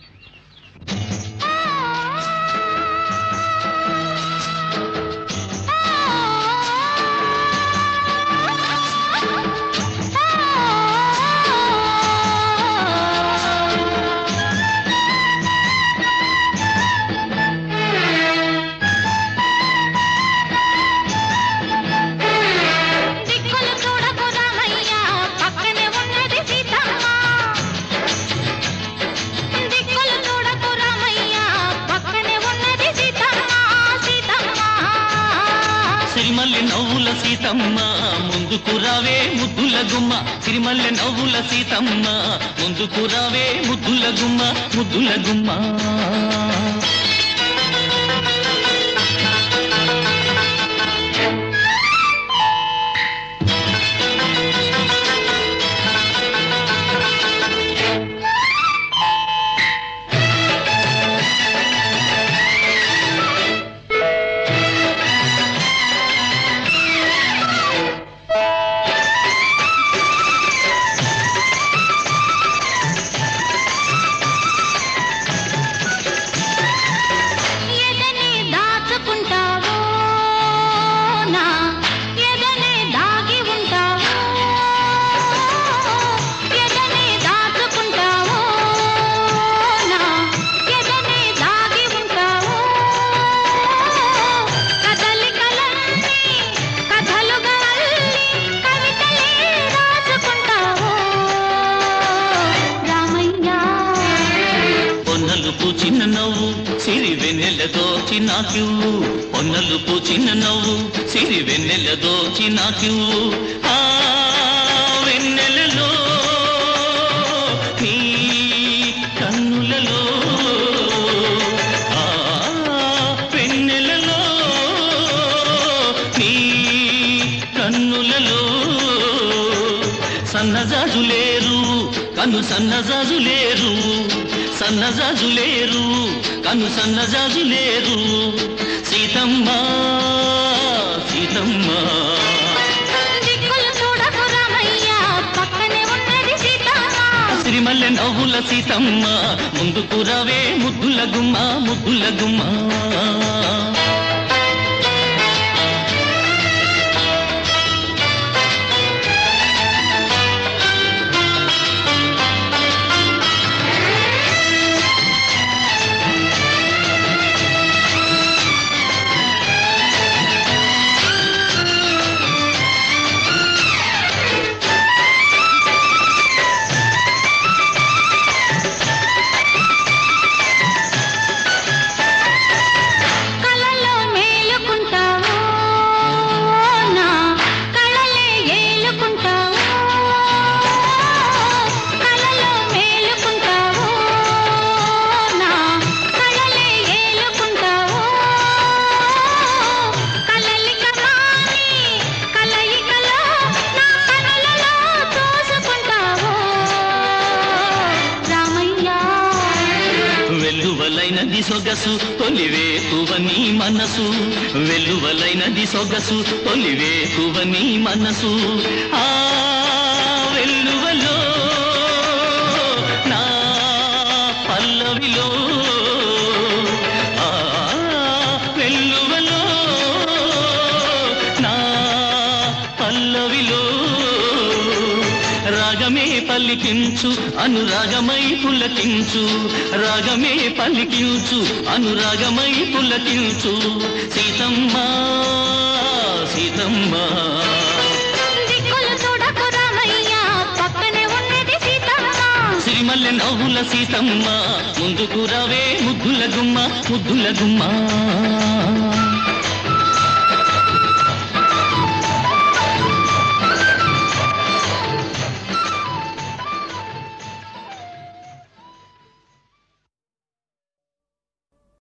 సిరిమల్లె నవ్వుల సీతమ్మ ముందుకు రావే ముద్దుల గుమ్మ, సిరిమల్లె నవ్వుల సీతమ్మ ముందుకు రావే ముద్దుల గుమ్మ, ముద్దుల గుమ్మ. చిన్న నవ్వు సిరి వెన్నెలతో చిన్నాకివ్వు, పొన్నలు చిన్న నవ్వు సిరి వెన్నెలతో చిన్నాకివ్వు. ఆ వెన్నెలలో నీ కన్నులలో, ఆ వెన్నెలలో నీ కన్నులలో సన్నజాజులేరు కను సన్నజాజులేరు, సన్నజాజులేరు కను సన్నజాజులేరు. సీతమ్మ సీతమ్మ సిరిమల్లె నవ్వుల సీతమ్మ ముందుకు రావే ముద్దుల గుమ్మ, ముద్దుల గుమ్మ. వెల్లువలైనది సొగసు తొలివేకువని మనసు, వెల్లువలైనది సొగసు తొలివేకువని మనసు. ఆ వెల్లువలో నా పల్లవిలో, ఆ వెల్లువలో నా పల్లవిలో రాగమే పలికించు అనురాగమై పులకించు, రాగమే పలికించు అనురాగమై పులకించు. సీతమ్మ సీతమ్మ సిరిమల్లె నవ్వుల సీతమ్మ ముందుకు రావే ముద్దుల గుమ్మ, ముద్దుల గుమ్మ.